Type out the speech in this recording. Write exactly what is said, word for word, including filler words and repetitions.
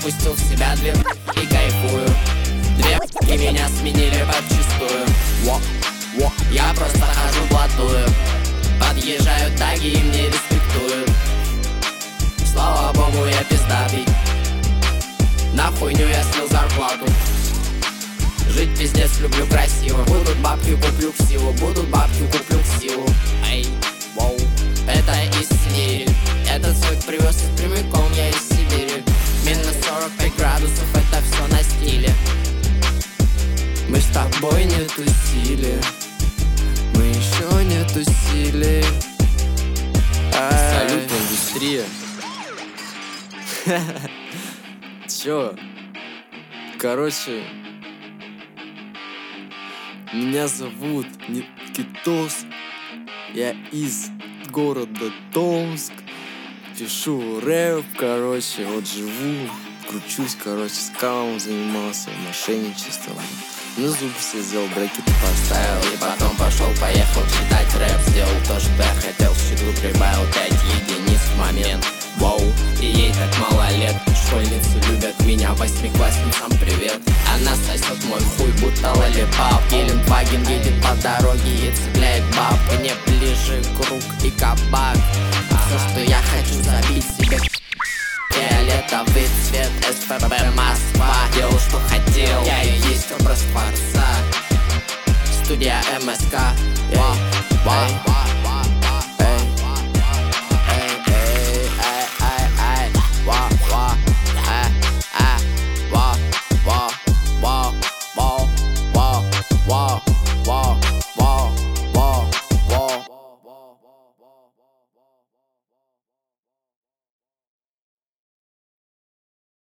запустил в себя две и кайфую. Две и меня сменили подчистую. Во, во, я просто хожу блатую. Подъезжают таги и мне респектуют. Слава богу, я пиздатый. На хуйню я слил зарплату. Жить пиздец люблю красиво. Будут бабки, куплю ксиву. Будут бабки, куплю ксиву. Эй, воу, это из Сибири. Этот цвет привез из прямиком, я из Сибири. Минус сорок пять градусов, это все на стиле. Мы с тобой не тусили. Мы еще не тусили. Салют, индустрия. Чё? Короче, меня зовут Никитос. Я из города Томск. Пишу рэп, короче, вот живу, кручусь, короче, скамом занимался, мошенничеством. Ну, зубы все сделал, брекеты поставил. И потом пошел, поехал читать рэп. Сделал то, что я хотел, в щедру прибавил пять единиц в момент. Воу, и ей так мало лет. Школьницы любят меня, восьмиклассницам привет. Она сосет мой хуй, будто лолипап. Гелендваген едет по дороге и цепляет баб. Мне ближе круг и кабак. Все, что я хочу, забить себе фиолетовый цвет, СПБ Москва. Делал, что хотел, я и есть образ Форса. Студия МСК. Ва, ва, ва.